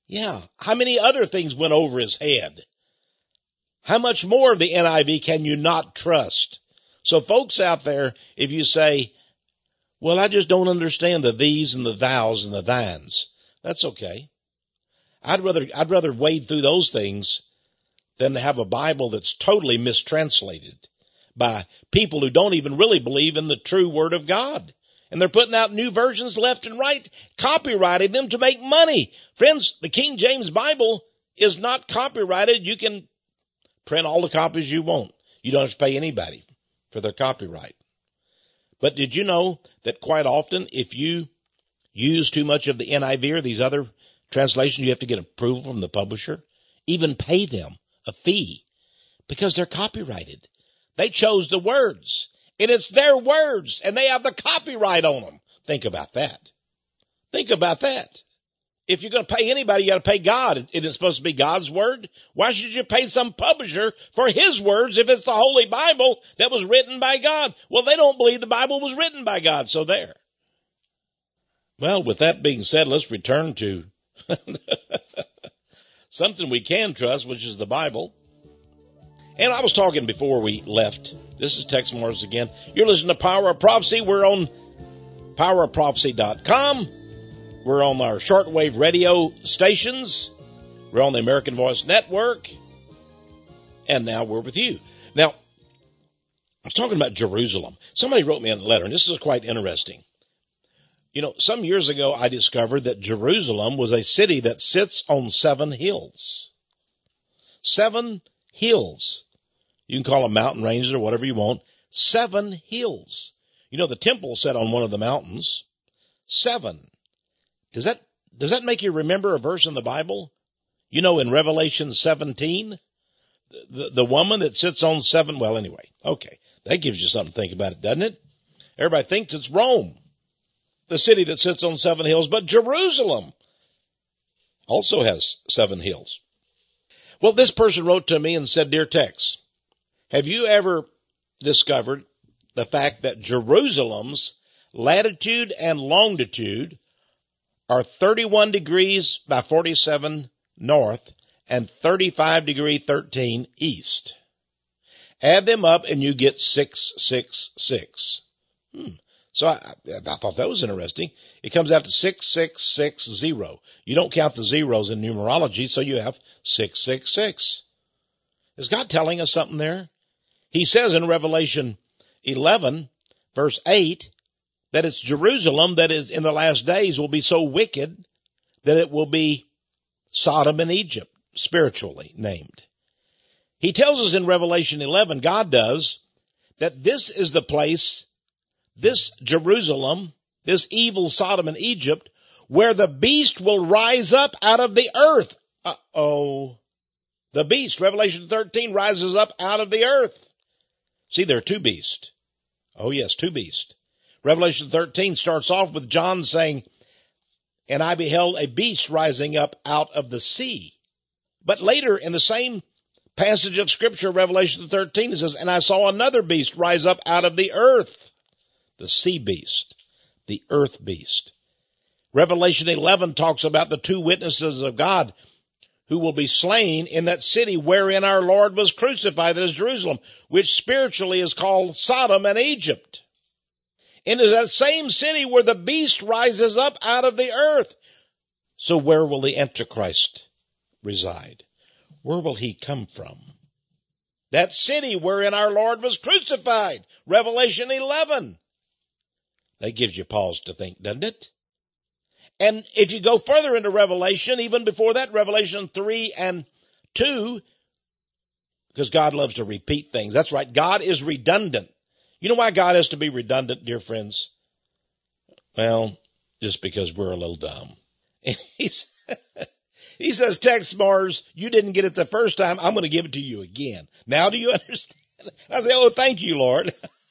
Yeah. How many other things went over his head? How much more of the N I V can you not trust? So folks out there, if you say, well, I just don't understand the these and the thous and the thines, that's okay. I'd rather, I'd rather wade through those things than to have a Bible that's totally mistranslated by people who don't even really believe in the true Word of God. And they're putting out new versions left and right, copyrighting them to make money. Friends, the King James Bible is not copyrighted. You can print all the copies you want. You don't have to pay anybody for their copyright. But did you know that quite often if you use too much of the N I V or these other translations, you have to get approval from the publisher, even pay them a fee because they're copyrighted. They chose the words. And it's their words, and they have the copyright on them. Think about that. Think about that. If you're going to pay anybody, you got to pay God. Isn't it supposed to be God's word? Why should you pay some publisher for his words if it's the Holy Bible that was written by God? Well, they don't believe the Bible was written by God, so there. Well, with that being said, let's return to something we can trust, which is the Bible. And I was talking before we left. This is Tex Mars again. You're listening to Power of Prophecy. We're on power of prophecy dot com. We're on our shortwave radio stations. We're on the American Voice Network. And now we're with you. Now, I was talking about Jerusalem. Somebody wrote me a letter, and this is quite interesting. You know, some years ago, I discovered that Jerusalem was a city that sits on seven hills. Seven hills. You can call them mountain ranges or whatever you want. Seven hills. You know, the temple sat on one of the mountains. Seven. Does that, does that make you remember a verse in the Bible? You know, in Revelation seventeen, the, the woman that sits on seven, well, anyway, okay. That gives you something to think about it, doesn't it? Everybody thinks it's Rome, the city that sits on seven hills, but Jerusalem also has seven hills. Well, this person wrote to me and said, Dear Tex, have you ever discovered the fact that Jerusalem's latitude and longitude are thirty-one degrees by forty-seven north and thirty-five degree thirteen east? Add them up and you get six six six. Hmm. So I, I thought that was interesting. It comes out to six six six zero. You don't count the zeros in numerology, so you have six six six. Is God telling us something there? He says in Revelation eleven, verse eight, that it's Jerusalem that is in the last days will be so wicked that it will be Sodom and Egypt, spiritually named. He tells us in Revelation eleven, God does, that this is the place, this Jerusalem, this evil Sodom and Egypt, where the beast will rise up out of the earth. Uh-oh. The beast, Revelation thirteen, rises up out of the earth. See, there are two beasts. Oh yes, two beasts. Revelation thirteen starts off with John saying, and I beheld a beast rising up out of the sea. But later in the same passage of Scripture, Revelation thirteen, it says, and I saw another beast rise up out of the earth. The sea beast, the earth beast. Revelation eleven talks about the two witnesses of God who will be slain in that city wherein our Lord was crucified, that is Jerusalem, which spiritually is called Sodom and Egypt. Into that same city where the beast rises up out of the earth. So where will the Antichrist reside? Where will he come from? That city wherein our Lord was crucified. Revelation eleven. That gives you pause to think, doesn't it? And if you go further into Revelation, even before that, Revelation three and two, because God loves to repeat things. That's right. God is redundant. You know why God has to be redundant, dear friends? Well, just because we're a little dumb. And he's, he says, Tex Mars, you didn't get it the first time. I'm going to give it to you again. Now do you understand? I say, oh, thank you, Lord.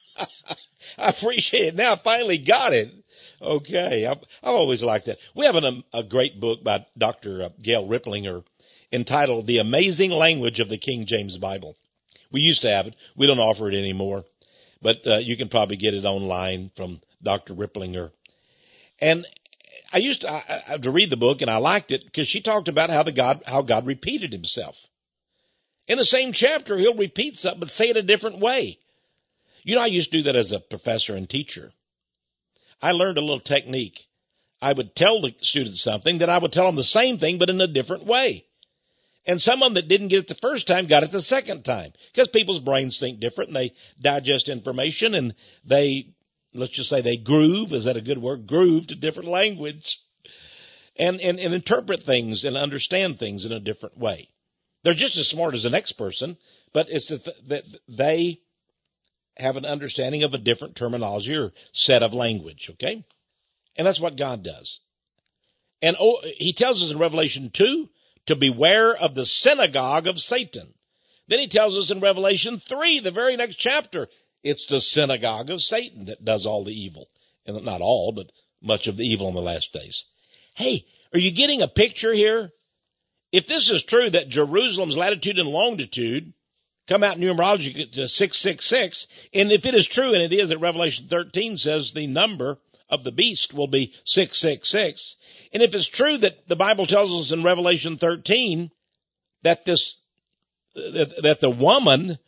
I appreciate it. Now I finally got it. Okay. I've, I've always liked that. We have an, a great book by Doctor Gail Ripplinger entitled The Amazing Language of the King James Bible. We used to have it. We don't offer it anymore, but uh, you can probably get it online from Doctor Ripplinger. And I used to, I, I, to read the book, and I liked it because she talked about how the God, how God repeated himself. In the same chapter, he'll repeat something, but say it a different way. You know, I used to do that as a professor and teacher. I learned a little technique. I would tell the students something, that I would tell them the same thing, but in a different way. And some of them that didn't get it the first time got it the second time, because people's brains think different and they digest information and they, let's just say they groove. Is that a good word? Groove to different language and, and, and interpret things and understand things in a different way. They're just as smart as the next person, but it's that they have an understanding of a different terminology or set of language. Okay. And that's what God does. And oh, he tells us in Revelation two, to beware of the synagogue of Satan. Then he tells us in Revelation three, the very next chapter, it's the synagogue of Satan that does all the evil. And not all, but much of the evil in the last days. Hey, are you getting a picture here? If this is true that Jerusalem's latitude and longitude come out in numerology to six six six, and if it is true, and it is, that Revelation thirteen says the number of the beast will be six six six. And if it's true that the Bible tells us in Revelation thirteen that this, that, that the woman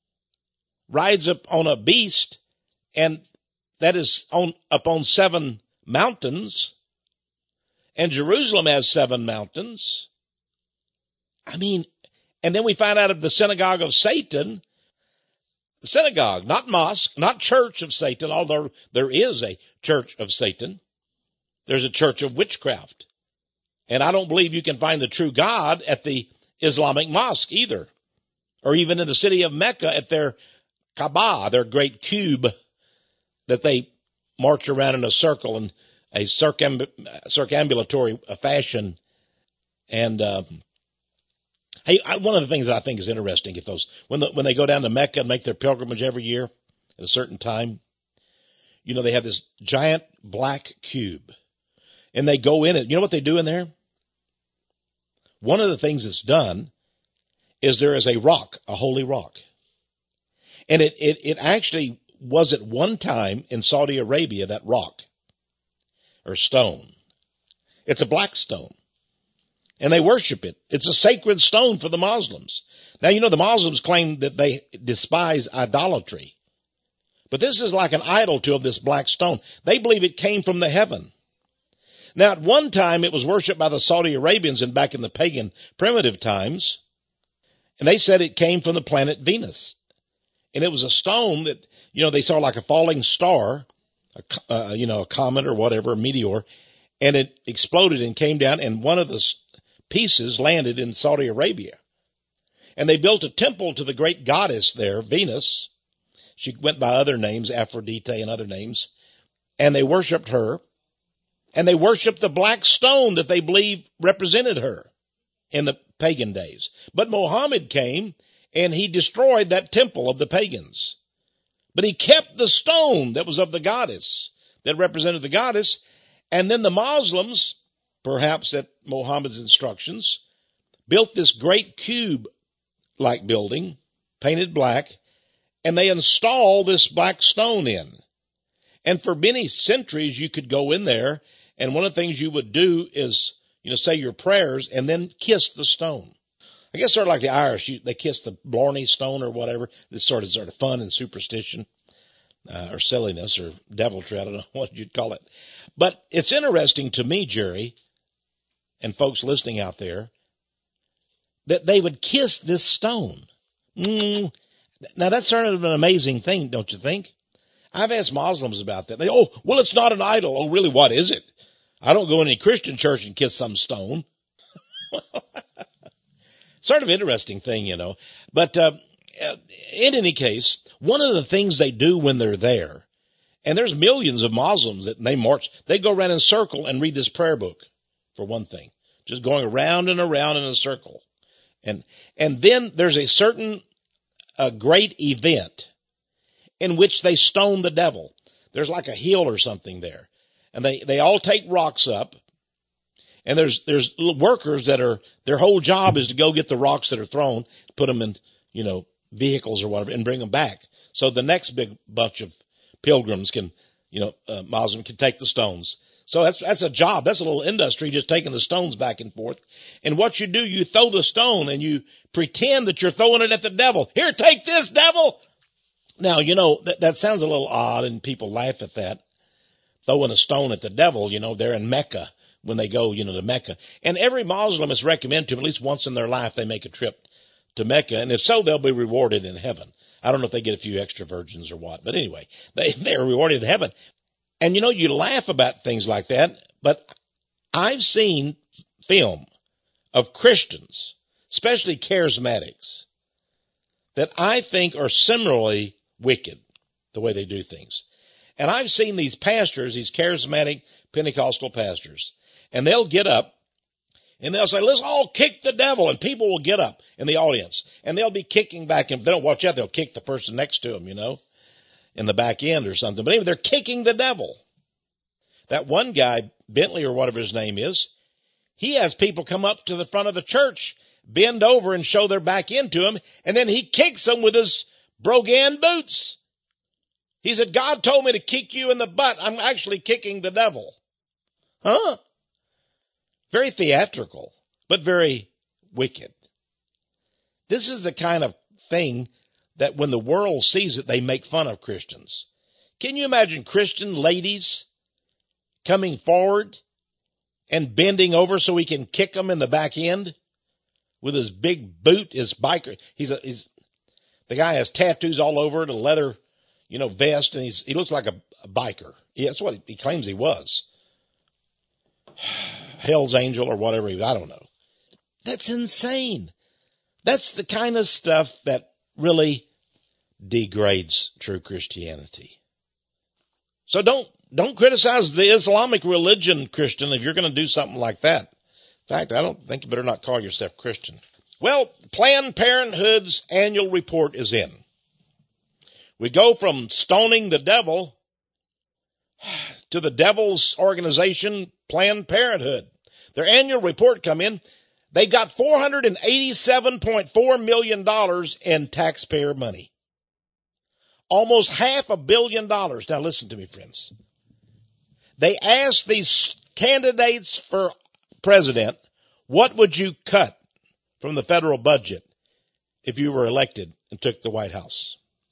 rides up on a beast and that is on, up on seven mountains, and Jerusalem has seven mountains. I mean, and then we find out of the synagogue of Satan, the synagogue, not mosque, not church of Satan, although there is a church of Satan. There's a church of witchcraft. And I don't believe you can find the true God at the Islamic mosque either, or even in the city of Mecca at their Kaaba, their great cube that they march around in a circle in a circumb- circambulatory fashion. And, um, Hey, I, one of the things that I think is interesting, if those, when the, when they go down to Mecca and make their pilgrimage every year at a certain time, you know, they have this giant black cube and they go in it. You know what they do in there? One of the things that's done is there is a rock, a holy rock. And it, it, it actually was at one time in Saudi Arabia, that rock or stone. It's a black stone. And they worship it. It's a sacred stone for the Muslims. Now, you know, the Muslims claim that they despise idolatry. But this is like an idol to them, this black stone. They believe it came from the heaven. Now, at one time, it was worshipped by the Saudi Arabians and back in the pagan primitive times. And they said it came from the planet Venus. And it was a stone that, you know, they saw like a falling star, a, uh, you know, a comet or whatever, a meteor. And it exploded and came down, and one of the pieces landed in Saudi Arabia. And they built a temple to the great goddess there, Venus. She went by other names, Aphrodite and other names. And they worshiped her. And they worshiped the black stone that they believe represented her in the pagan days. But Muhammad came and he destroyed that temple of the pagans. But he kept the stone that was of the goddess, that represented the goddess. And then the Muslims, perhaps at Muhammad's instructions, built this great cube-like building, painted black, and they installed this black stone in. And for many centuries, you could go in there, and one of the things you would do is, you know, say your prayers and then kiss the stone. I guess sort of like the Irish, you, they kiss the Blarney stone or whatever. This sort of sort of fun and superstition, uh, or silliness or deviltry. I don't know what you'd call it. But it's interesting to me, Jerry, and folks listening out there, that they would kiss this stone. Mm. Now that's sort of an amazing thing, don't you think? I've asked Muslims about that. They, oh, well, it's not an idol. Oh, really, what is it? I don't go in any Christian church and kiss some stone. Sort of interesting thing, you know. But uh, in any case, one of the things they do when they're there, and there's millions of Muslims that they march, they go around in a circle and read this prayer book, for one thing. Just going around and around in a circle. And and then there's a certain uh, great event in which they stone the devil. There's like a hill or something there. And they, they all take rocks up. And there's, there's workers that are, their whole job is to go get the rocks that are thrown, put them in, you know, vehicles or whatever, and bring them back. So the next big bunch of pilgrims can You know, uh, Muslim can take the stones. So that's, that's a job. That's a little industry, just taking the stones back and forth. And what you do, you throw the stone and you pretend that you're throwing it at the devil. Here, take this, devil. Now, you know, that, that sounds a little odd and people laugh at that. Throwing a stone at the devil, you know, they're in Mecca when they go, you know, to Mecca. And every Muslim is recommended to them at least once in their life they make a trip to Mecca. And if so, they'll be rewarded in heaven. I don't know if they get a few extra virgins or what, but anyway, they, they're rewarded in heaven. And you know, you laugh about things like that, but I've seen film of Christians, especially charismatics, that I think are similarly wicked the way they do things. And I've seen these pastors, these charismatic Pentecostal pastors, and they'll get up and they'll say, let's all kick the devil. And people will get up in the audience and they'll be kicking back. And if they don't watch out, they'll kick the person next to them, you know, in the back end or something. But anyway, they're kicking the devil. That one guy, Bentley or whatever his name is, he has people come up to the front of the church, bend over and show their back end to him. And then he kicks them with his Brogan boots. He said, God told me to kick you in the butt. I'm actually kicking the devil. Huh? Very theatrical, but very wicked. This is the kind of thing that when the world sees it, they make fun of Christians. Can you imagine Christian ladies coming forward and bending over so he can kick them in the back end with his big boot, his biker? He's a, he's, the guy has tattoos all over it, a leather, you know, vest, and he's, he looks like a, a biker. Yeah, that's what he claims he was. Hell's Angel or whatever he, I don't know. That's insane. That's the kind of stuff that really degrades true Christianity. So don't, don't criticize the Islamic religion, Christian, if you're going to do something like that. In fact, I don't think you better not call yourself Christian. Well, Planned Parenthood's annual report is in. We go from stoning the devil to the devil's organization, Planned Parenthood. Their annual report come in. They've got four hundred eighty-seven point four million dollars in taxpayer money. Almost half a billion dollars. Now listen to me, friends. They asked these candidates for president, what would you cut from the federal budget if you were elected and took the White House?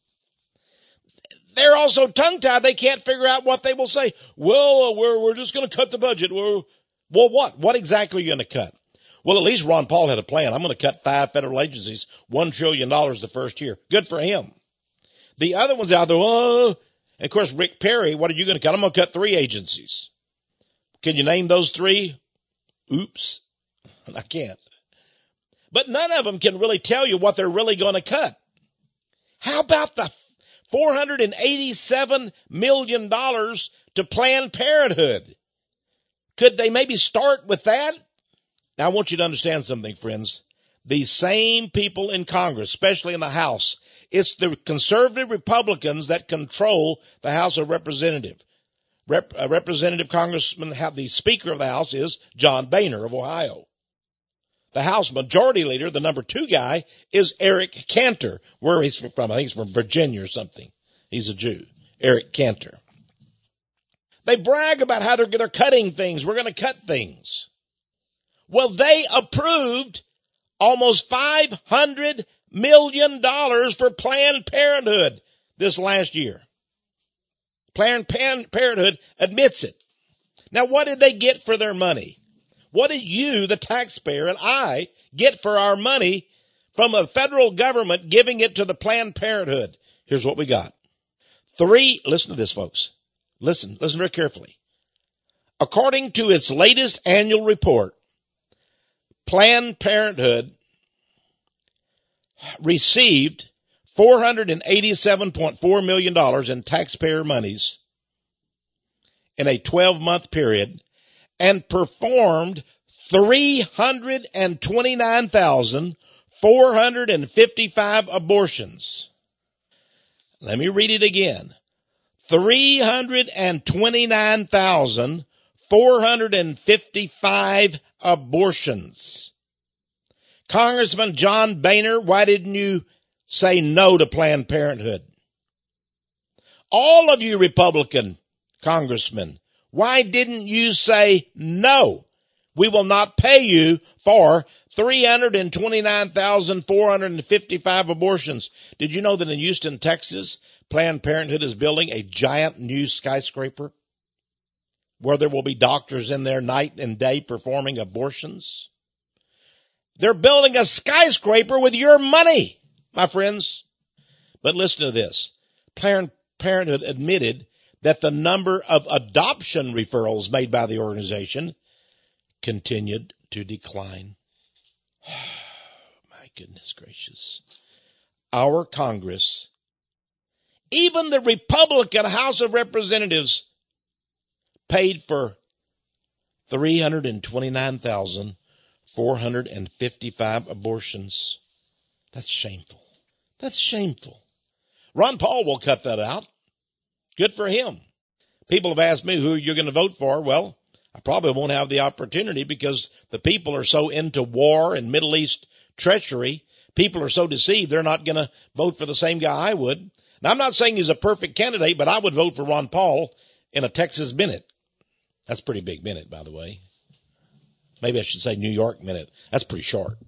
They're also tongue-tied. They can't figure out what they will say. Well, we're, we're just going to cut the budget. We're, well, what? What exactly are you going to cut? Well, at least Ron Paul had a plan. I'm going to cut five federal agencies, one trillion dollars the first year. Good for him. The other ones out there, oh, and of course, Rick Perry, what are you going to cut? I'm going to cut three agencies. Can you name those three? Oops. I can't. But none of them can really tell you what they're really going to cut. How about the four hundred eighty-seven million dollars to Planned Parenthood? Could they maybe start with that? Now, I want you to understand something, friends. These same people in Congress, especially in the House, it's the conservative Republicans that control the House of Representatives. Rep, uh, Representative Congressman, the Speaker of the House is John Boehner of Ohio. The House Majority Leader, the number two guy, is Eric Cantor. Where he's from, I think he's from Virginia or something. He's a Jew. Eric Cantor. They brag about how they're, they're cutting things. We're going to cut things. Well, they approved almost five hundred million dollars for Planned Parenthood this last year. Planned Parenthood admits it. Now, what did they get for their money? What did you, the taxpayer, and I get for our money from the federal government giving it to the Planned Parenthood? Here's what we got. Three, listen to this, folks. Listen, listen very carefully. According to its latest annual report, Planned Parenthood received four hundred eighty-seven point four million dollars in taxpayer monies in a twelve-month period and performed three hundred twenty-nine thousand four hundred fifty-five abortions. Let me read it again. three hundred twenty-nine thousand four hundred fifty-five abortions. Congressman John Boehner, why didn't you say no to Planned Parenthood? All of you Republican congressman, why didn't you say no? We will not pay you for three hundred twenty-nine thousand four hundred fifty-five abortions. Did you know that in Houston, Texas, Planned Parenthood is building a giant new skyscraper where there will be doctors in there night and day performing abortions? They're building a skyscraper with your money, my friends. But listen to this. Planned Parenthood admitted that the number of adoption referrals made by the organization continued to decline. My goodness gracious. Our Congress, even the Republican House of Representatives, paid for three hundred twenty-nine thousand four hundred fifty-five abortions. That's shameful. That's shameful. Ron Paul will cut that out. Good for him. People have asked me who you're going to vote for. Well, I probably won't have the opportunity because the people are so into war and Middle East treachery. People are so deceived, they're not going to vote for the same guy I would. Now, I'm not saying he's a perfect candidate, but I would vote for Ron Paul in a Texas minute. That's a pretty big minute, by the way. Maybe I should say New York minute. That's pretty short.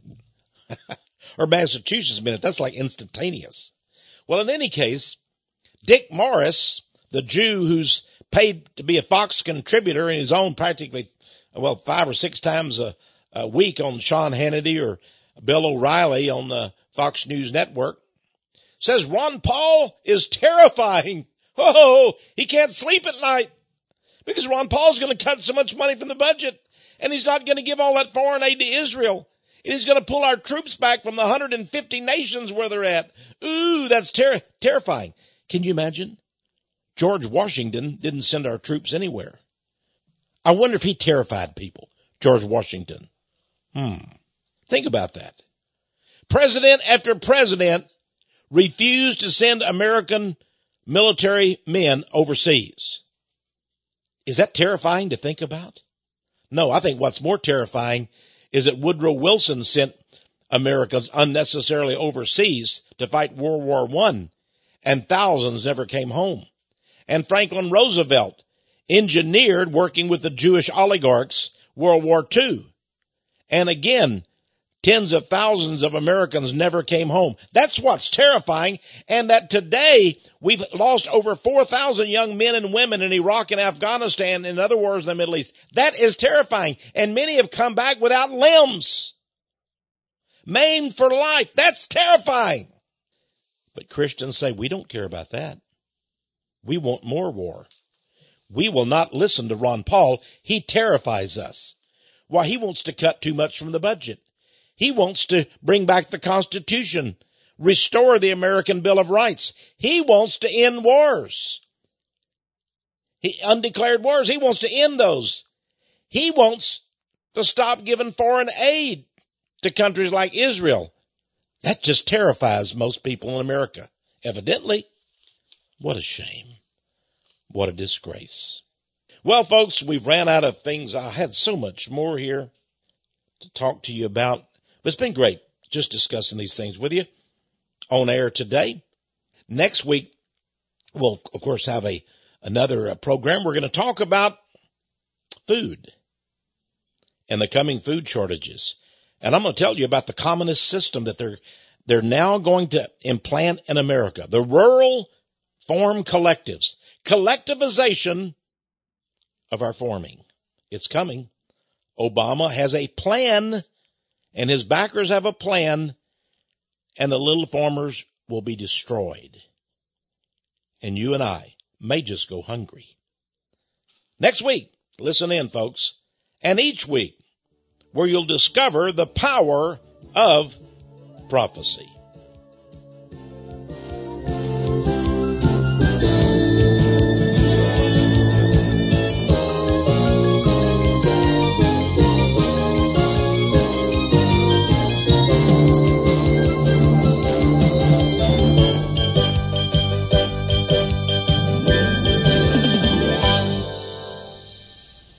Or Massachusetts minute. That's like instantaneous. Well, in any case, Dick Morris, the Jew who's paid to be a Fox contributor in his own practically, well, five or six times a, a week on Sean Hannity or Bill O'Reilly on the Fox News Network, says Ron Paul is terrifying. Oh, he can't sleep at night because Ron Paul's going to cut so much money from the budget, and he's not going to give all that foreign aid to Israel. And he's going to pull our troops back from the one hundred fifty nations where they're at. Ooh, that's ter- terrifying. Can you imagine? George Washington didn't send our troops anywhere. I wonder if he terrified people, George Washington. Hmm. Think about that. President after president refused to send American military men overseas. Is that terrifying to think about? No, I think what's more terrifying is that Woodrow Wilson sent Americans unnecessarily overseas to fight World War One, and thousands never came home. And Franklin Roosevelt engineered working with the Jewish oligarchs World War Two. And again, tens of thousands of Americans never came home. That's what's terrifying. And that today we've lost over four thousand young men and women in Iraq and Afghanistan, in other wars in the Middle East. That is terrifying. And many have come back without limbs, maimed for life. That's terrifying. But Christians say, we don't care about that. We want more war. We will not listen to Ron Paul. He terrifies us. Why, he wants to cut too much from the budget. He wants to bring back the Constitution, restore the American Bill of Rights. He wants to end wars. He, undeclared wars, he wants to end those. He wants to stop giving foreign aid to countries like Israel. That just terrifies most people in America, evidently. What a shame. What a disgrace. Well, folks, we've ran out of things. I had so much more here to talk to you about. But it's been great just discussing these things with you on air today. Next week, we'll, of course, have a another program. We're going to talk about food and the coming food shortages. And I'm going to tell you about the communist system that they're they're now going to implant in America. The rural farm collectives. Collectivization of our farming. It's coming. Obama has a plan, and his backers have a plan, and the little farmers will be destroyed. And you and I may just go hungry. Next week, listen in, folks, and each week, where you'll discover the power of prophecy.